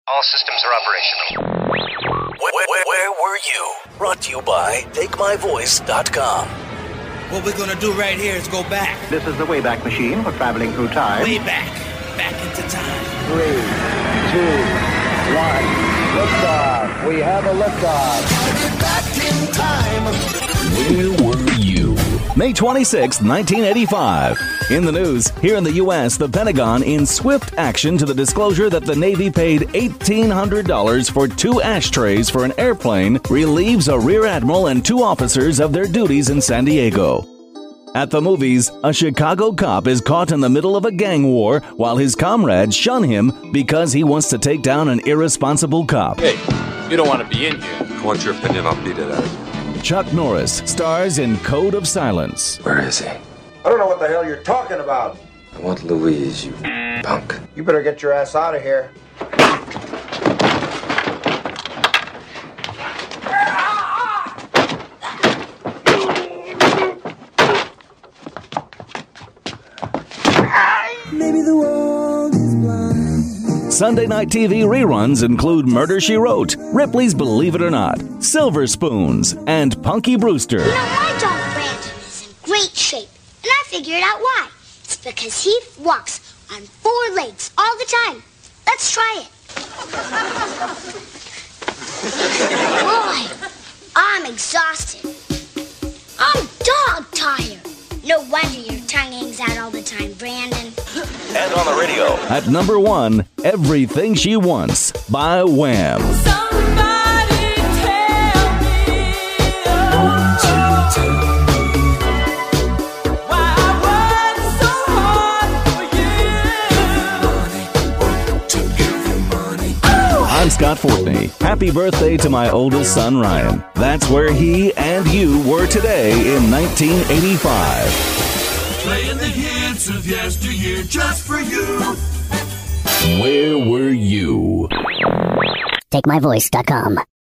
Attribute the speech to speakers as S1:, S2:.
S1: All systems are operational.
S2: Where were you? Brought to you by TakeMyVoice.com.
S3: What we're gonna do right here is go back.
S4: This is the Wayback Machine for traveling through time.
S3: Way back. Back into time.
S5: 3, 2, 1. Liftoff. We have a liftoff.
S2: Back in time.
S6: Where were you? May 26, 1985. In the news, here in the U.S., the Pentagon in swift action to the disclosure that the Navy paid $1,800 for 2 ashtrays for an airplane relieves a rear admiral and 2 officers of their duties in San Diego. At the movies, a Chicago cop is caught in the middle of a gang war while his comrades shun him because he wants to take down an irresponsible cop.
S7: Hey, you don't want to be in here.
S8: I want your opinion, I'll beat it out.
S6: Chuck Norris stars in Code of Silence.
S8: Where is he?
S9: I don't know what the hell you're talking about.
S8: I want Louise, you punk.
S9: You better get your ass out of here.
S2: Maybe the world is blind.
S6: Sunday night TV reruns include Murder, She Wrote, Ripley's Believe It or Not, Silver Spoons, and Punky Brewster.
S10: You know, my dog Brandon is in great shape, and I figured out why. It's because he walks on 4 legs all the time. Let's try it. Boy, I'm exhausted. I'm dog tired. No wonder your tongue hangs out all the time, Brandon.
S2: And on the radio.
S6: At number 1, Everything She Wants by Wham.
S11: Somebody tell me, won't you tell me why I work so hard for you?
S2: To give you money.
S6: I'm Scott Fortney. Happy birthday to my oldest son, Ryan. That's where he and you were today in 1985.
S11: Playing the hits of yesteryear just for you.
S6: Where were you?
S12: TakeMyVoice.com.